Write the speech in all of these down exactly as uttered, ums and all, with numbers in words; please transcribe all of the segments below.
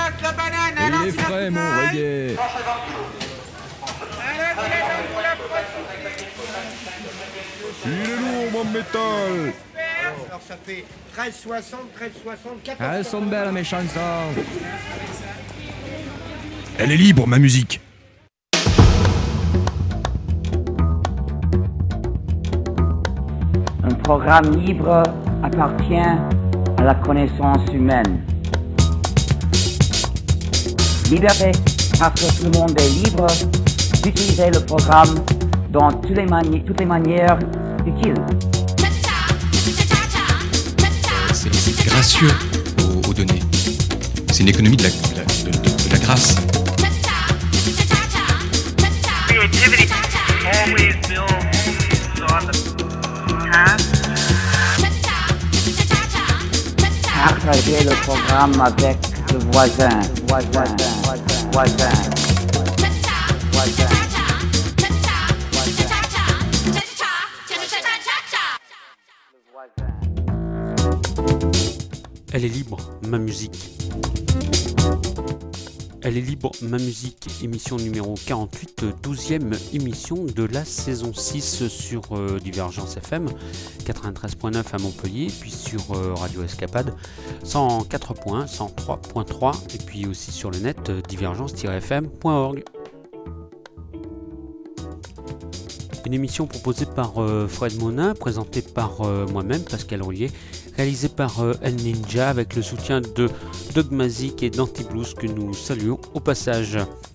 tomates, la banane, et il est frais, mon reggae. Il est lourd, mon métal. Alors ça fait treize soixante, treize soixante, quatorze. Elles sont belles, mes chansons. Elle est libre, ma musique. Un programme libre appartient à la connaissance humaine. Liberté, parce que tout le monde est libre d'utiliser le programme dans toutes les, mani- toutes les manières utiles. C'est, c'est gracieux aux, aux données. C'est une économie de la, de la, de, de, de la grâce. Creativity always builds on the past. Partager le programme avec le voisin, voisin, voisin, voisin, voisin. Elle est libre, ma musique. Elle est libre, ma musique, émission numéro quarante-huit, douzième émission de la saison six sur euh, Divergence F M, quatre-vingt-treize virgule neuf à Montpellier, puis sur euh, Radio Escapade, cent quatre point un, cent trois point trois, et puis aussi sur le net, euh, divergence tiret f m point org. Une émission proposée par euh, Fred Monin, présentée par euh, moi-même, Pascal Roulier, réalisée par euh, El Ninja avec le soutien de Dogmazic et d'Antiblues que nous saluons au passage.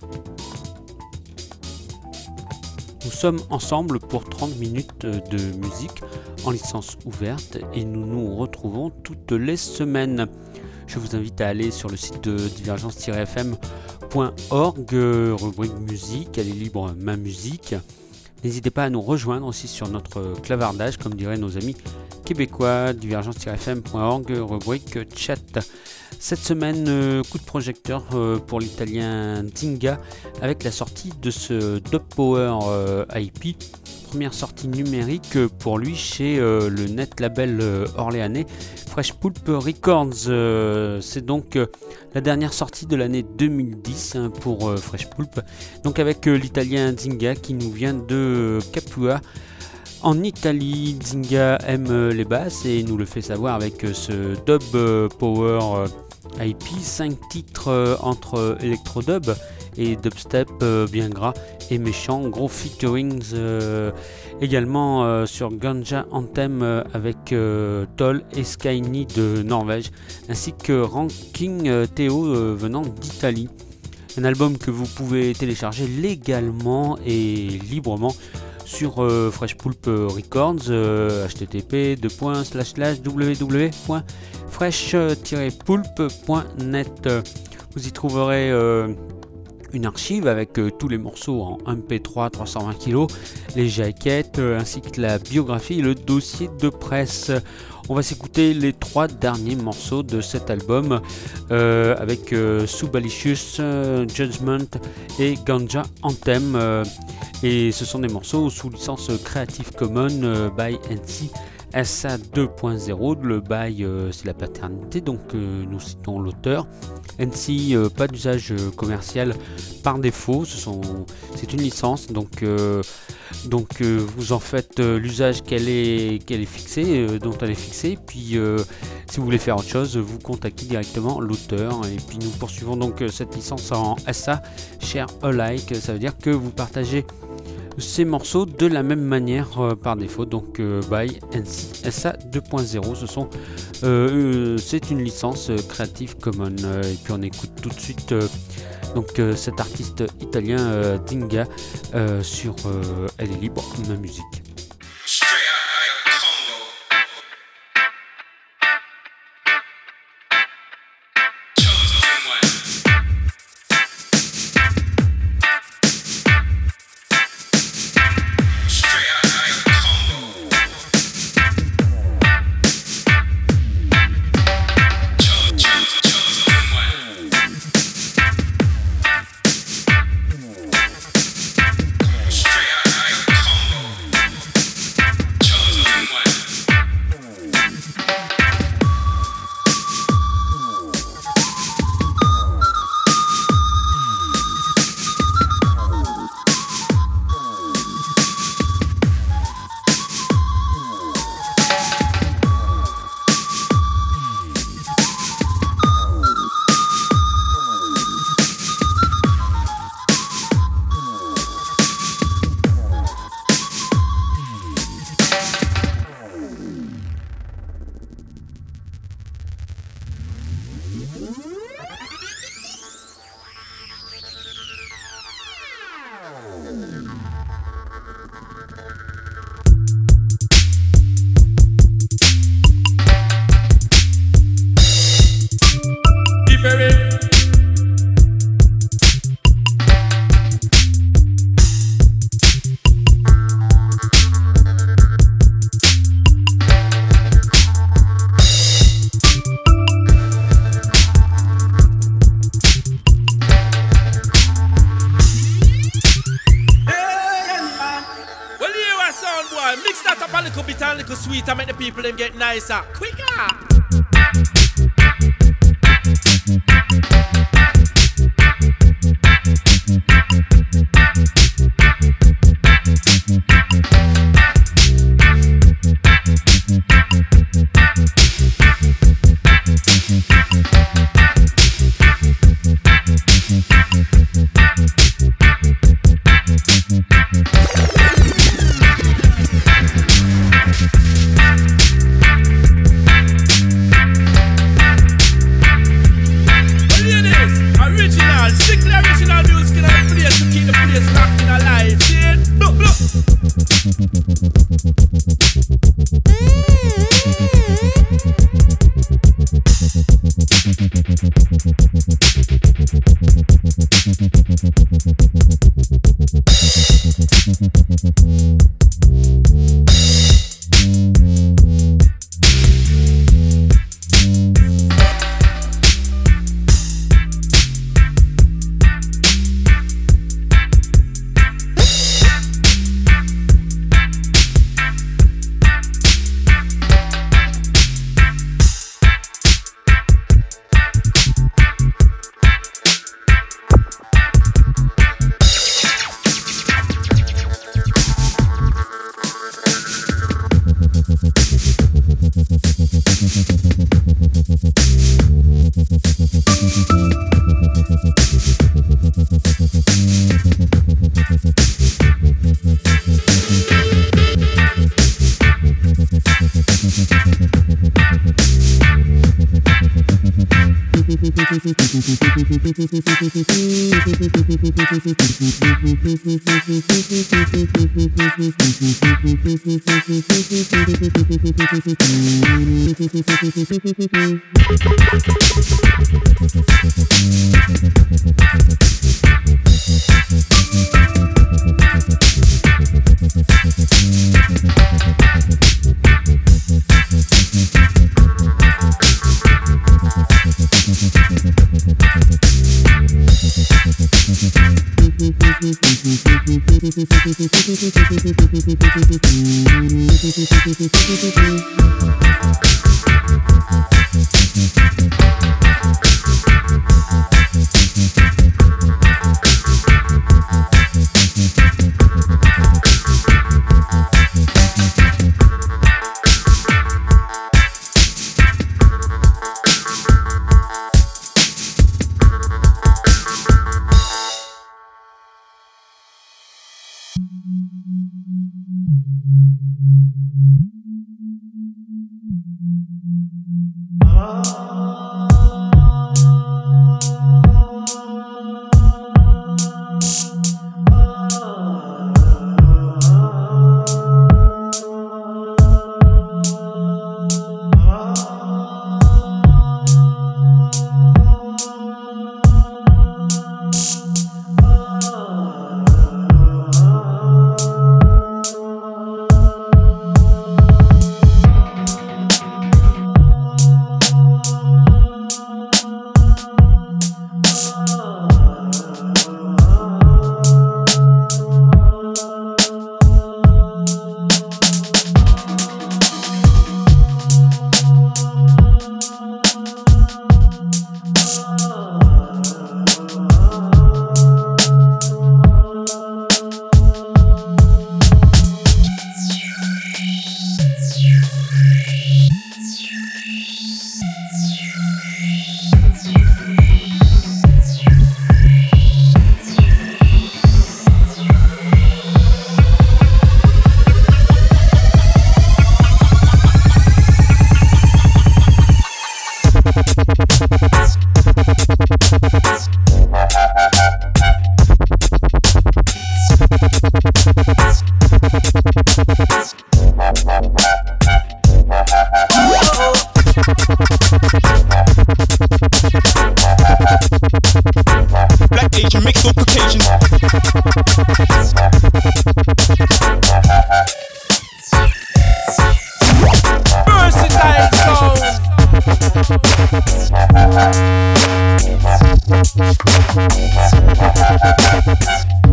Nous sommes ensemble pour trente minutes de musique en licence ouverte et nous nous retrouvons toutes les semaines. Je vous invite à aller sur le site de divergence tiret f m point org, rubrique musique, elle est libre, ma musique. N'hésitez pas à nous rejoindre aussi sur notre clavardage, comme diraient nos amis québécois, divergence tiret f m point org, rubrique chat. Cette semaine, euh, coup de projecteur euh, pour l'italien Zinga avec la sortie de ce Dub Power euh, I P, première sortie numérique pour lui chez euh, le net label euh, orléanais Fresh Pulp Records. Euh, c'est donc euh, la dernière sortie de l'année deux mille dix hein, pour euh, Fresh Pulp, donc avec euh, l'italien Zinga qui nous vient de Capua en Italie. Zinga aime les basses et nous le fait savoir avec euh, ce Dub euh, Power euh, I P, cinq titres euh, entre électro-dub et dubstep euh, bien gras et méchant, gros featurings euh, également euh, sur Ganja Anthem euh, avec euh, Toll et Skyny de Norvège, ainsi que Ranking euh, Théo euh, venant d'Italie. Un album que vous pouvez télécharger légalement et librement sur euh, Fresh Pulp Records, euh, h t t p deux points slash slash w w w point fresh tiret pulp point net. Vous y trouverez euh, une archive avec euh, tous les morceaux en M P trois trois cent vingt kilos, les jaquettes euh, ainsi que la biographie et le dossier de presse. On va s'écouter les trois derniers morceaux de cet album euh, avec euh, Subalicious, euh, Judgment et Ganja Anthem. Euh, et ce sont des morceaux sous licence Creative Commons euh, by N C S A deux point zéro. Le by euh, c'est la paternité, donc euh, nous citons l'auteur. N C, euh, pas d'usage euh, commercial par défaut, ce sont, c'est une licence, donc, euh, donc euh, vous en faites euh, l'usage qu'elle est, qu'elle est fixée, euh, dont elle est fixée, puis euh, si vous voulez faire autre chose, vous contactez directement l'auteur, et puis nous poursuivons donc euh, cette licence en S A, share alike, ça veut dire que vous partagez ces morceaux de la même manière euh, par défaut, donc euh, by N C S A deux point zéro. Ce sont, euh, euh, c'est une licence euh, Creative Commons. Euh, et puis on écoute tout de suite euh, donc euh, cet artiste italien euh, Zinga euh, sur euh, Elle est libre, ma musique. sweeter, make the people them get nicer. Quicker!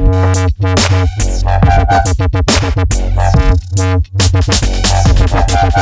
We'll be right back.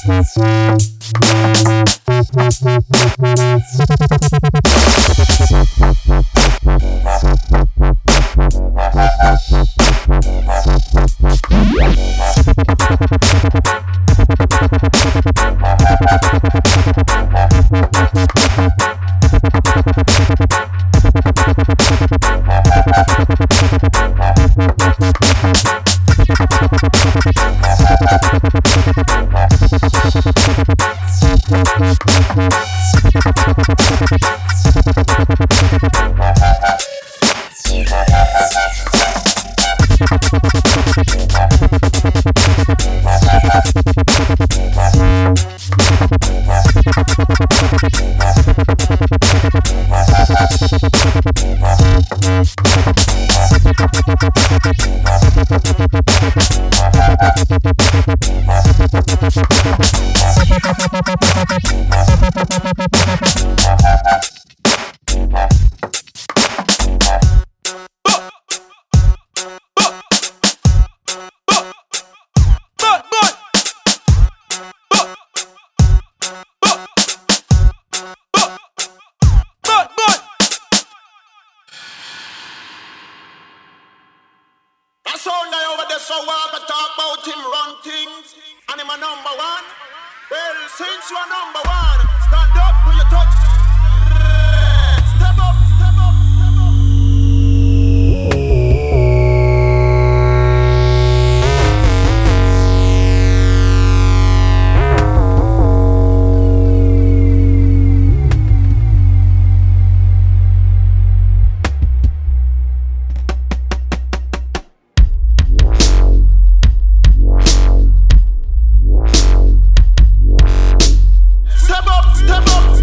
Step up, step up.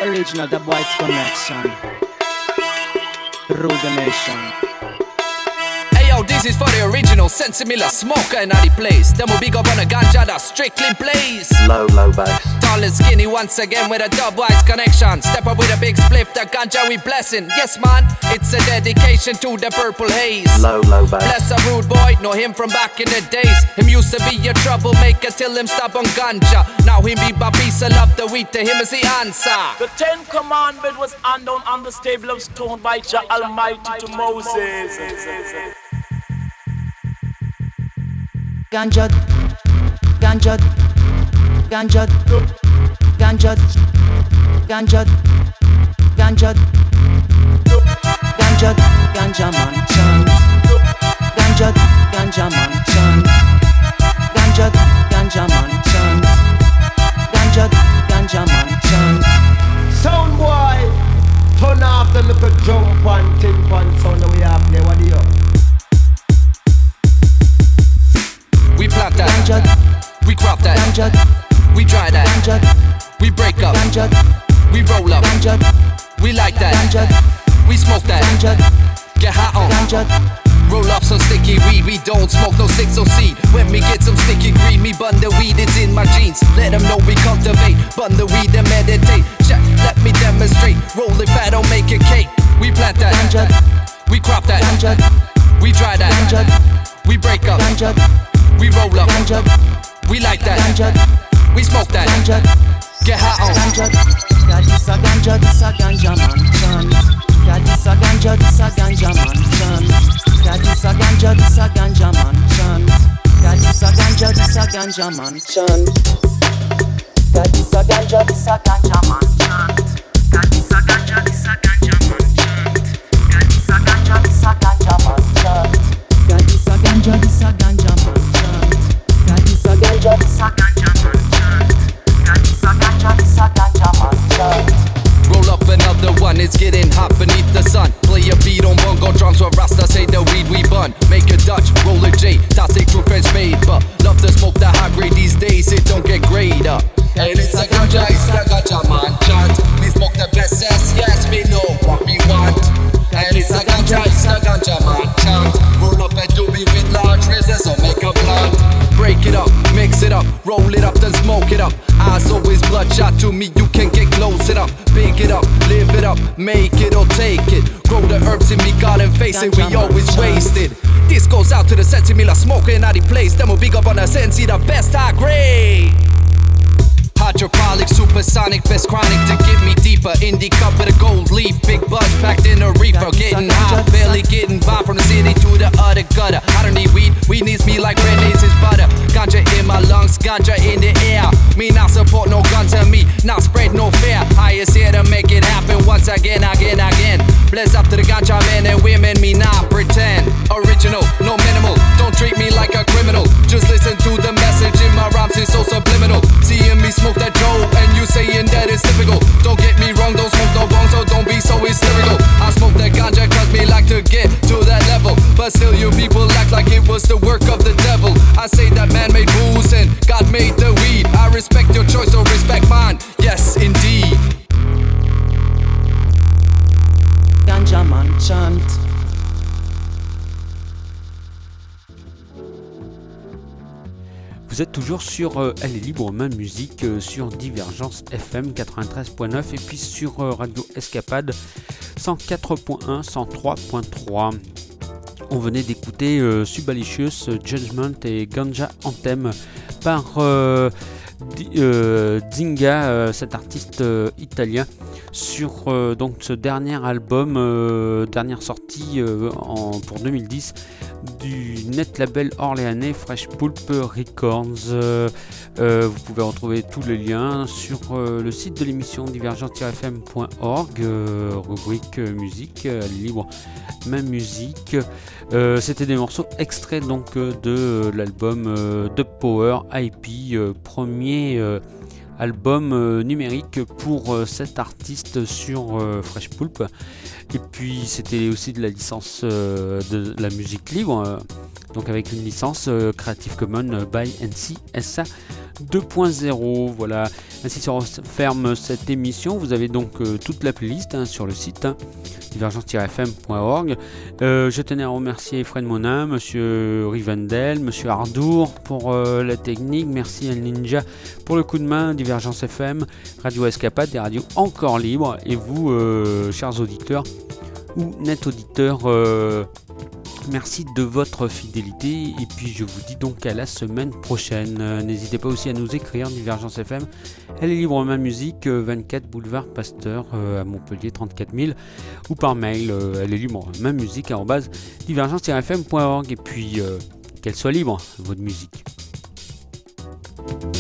Original The Boys Connection. Rule the nation. Hey yo, this is for the original Sensimilla smoker in the place. Them will big up on a ganja that strictly plays. Low, low bass. Tall and skinny once again with a dub-wise connection. Step up with a big spliff, the ganja we blessing. Yes man, it's a dedication to the purple haze. Low, low bass. Bless a rude boy, know him from back in the days. Him used to be a troublemaker till him stop on ganja. Now him be Babisa, love the wheat, to him is the answer. The Ten Commandments was undone on the stable of stone by Jah Almighty to Moses. Ganja, ganja, ganja, ganja, ganja, ganja, ganja, ganja man chant, ganja, ganja man chant, ganja, ganja man chant, ganja, ganja man chant. Sound boy, turn off the little jump and tin pan sound that we have there. What do you? We plant that, Ganja, we crop that, ganja, we dry that, ganja, we break up, ganja, we roll up, ganja, we like that, ganja, we smoke that, ganja, get hot on, ganja. roll up some sticky weed. We don't smoke no six oh seed. When we get some sticky green, me bun the weed, it's in my jeans. Let them know we cultivate, bun the weed and meditate. Check, let me demonstrate, roll it fat, don't make it cake. We plant that, Ganja, we crop that, ganja, we dry that, ganja, we break up, ganja, we roll up, ganja, we like that, ganja, we smoke that, ganja, get hot on. ganja. God, this a ganja, this a ganja man chant. God, this a ganja, this a ganja man chant. God, this a ganja, this a ganja man chant. God, this a ganja, this a ganja man chant. God, this a ganja, this a ganja man chant. God, this a ganja, this a ganja man chant. God, this a ganja, this a ganja man chant. God, this a ganja, this a ganja man chant. God, this a ganja, this a ganja man chant. God, this a ganja, this a ganja man chant. Roll up another one, it's getting hot beneath the sun. Play a beat on bongo drums where Rasta say the weed we bun. Make a Dutch, roll a J, that's a true French made. But love to smoke the high grade these days, it don't get grade up. And it's a ganja, it's a ganja man chant. We smoke the best ass, yes, we know what we want. And it's a ganja, it's a ganja man chant. Roll up a doobie with large razors or make a plant. Break it up, mix it up, roll it up, then smoke it up. Eyes always bloodshot to me, you can get close it up. Big it up, live it up, make it or take it. Grow the herbs in me garden, face it, we always wasted. This goes out to the Sensimilla smoker in the place. Them will big up on the Sensi, the best high grade. Hydroponic, supersonic, best chronic to get me deeper. Indie cup with a gold leaf, big buzz packed in a reefer. Getting high, barely getting by from the city to the other gutter. I don't need weed, weed needs me like bread needs his butter. Ganja in my lungs, ganja in the air. Me not support no guns on me, not spread no fear. I is here to make it happen once again, again, again. Bless up to the ganja men and women, me not pretend. Original, no minimal, don't treat me like a criminal. Just listen to the message in my rhymes, it's so subliminal. Seeing me smoke that dope and you saying that it's typical. Don't get me wrong, don't smoke no bong, so don't be so hysterical. I smoke that ganja cause me like to get to that level. But still you people act like it was the work of the devil. I say that man made booze and God made the weed. I respect your choice, so respect mine, yes indeed. Ganja man chant. Vous êtes toujours sur euh, Elle est libre, ma musique euh, sur Divergence F M quatre-vingt-treize point neuf et puis sur euh, Radio Escapade cent quatre point un, cent trois point trois. On venait d'écouter euh, Subalicious, Judgment et Ganja Anthem par euh, D- euh, Zinga, euh, cet artiste euh, italien, sur euh, donc ce dernier album, euh, dernière sortie euh, en, pour deux mille dix du net label orléanais Fresh Pulp Records. Euh, euh, vous pouvez retrouver tous les liens sur euh, le site de l'émission divergence tiret f m point org, euh, rubrique euh, musique, euh, libre ma musique. Euh, c'était des morceaux extraits donc euh, de euh, l'album euh, Dub Power I P, euh, premier euh, album euh, numérique pour euh, cet artiste sur euh, Fresh Pulp. Et puis c'était aussi de la licence euh, de la musique libre, euh, donc avec une licence euh, Creative Commons by N C S A deux point zéro. Voilà, ainsi se referme cette émission. Vous avez donc euh, toute la playlist hein, sur le site hein, divergence tiret f m point org. Euh, je tenais à remercier Fred Monin, Monsieur Rivendell, Monsieur Ardour pour euh, la technique. Merci El Ninja pour le coup de main. Divergence F M, Radio Escapade, des radios encore libres. Et vous, euh, chers auditeurs ou net auditeurs, euh, merci de votre fidélité. Et puis je vous dis donc à la semaine prochaine. Euh, n'hésitez pas aussi à nous écrire, Divergence F M. Elle est libre ma musique, euh, vingt-quatre boulevard Pasteur euh, à Montpellier trente-quatre mille, ou par mail. Euh, elle est libre ma musique arobase divergence tiret f m point org. Et puis euh, qu'elle soit libre votre musique.